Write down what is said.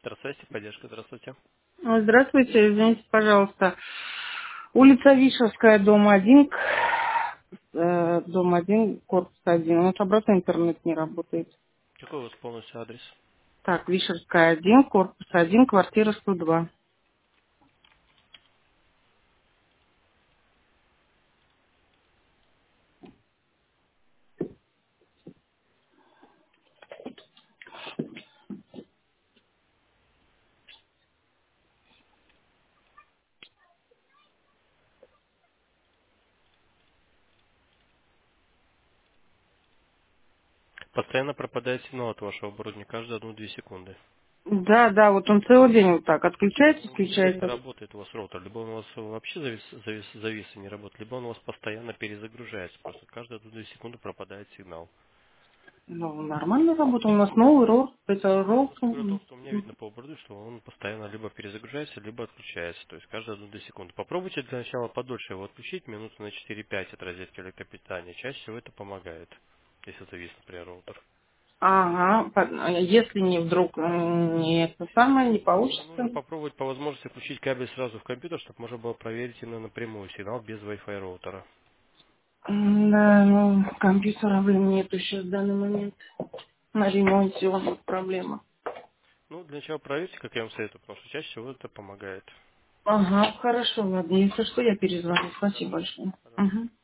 Здравствуйте, поддержка, здравствуйте. Здравствуйте, извините, пожалуйста. Улица Вишевская, дом один, корпус один. У нас обратно интернет не работает. Какой у вас полностью адрес? Так, Вишевская один, корпус один, квартира 102. Постоянно пропадает сигнал от вашего оборудования каждые 1-2 секунды. Да, да, вот он целый день вот так отключается, Ну, неизвестно, включается. работает у вас роутер. Либо он у вас вообще завис и не работает, либо он у вас постоянно перезагружается. Просто каждые 1-2 секунды пропадает сигнал. Ну, нормально работал. У нас новый роут, это Ну, роут. вот я говорю о том, что у меня видно по оборудованию, что он постоянно либо перезагружается, либо отключается. То есть каждые 1-2 секунды. Попробуйте для начала подольше его отключить, минуты на 4-5 от розетки электропитания. Чаще всего это помогает, если завис, например, роутер. Ага, если не вдруг не это самое, не Ну, тогда нужно получится. попробовать по возможности включить кабель сразу в компьютер, чтобы можно было проверить именно напрямую сигнал без Wi-Fi роутера. Да, ну, компьютера нету сейчас в данный момент. На ремонте он проблема. Ну, для начала проверьте, как я вам советую, потому что чаще всего это помогает. Ага, хорошо, ладно. Если что, я перезвоню. Спасибо Хорошо. большое. Пожалуйста. Угу.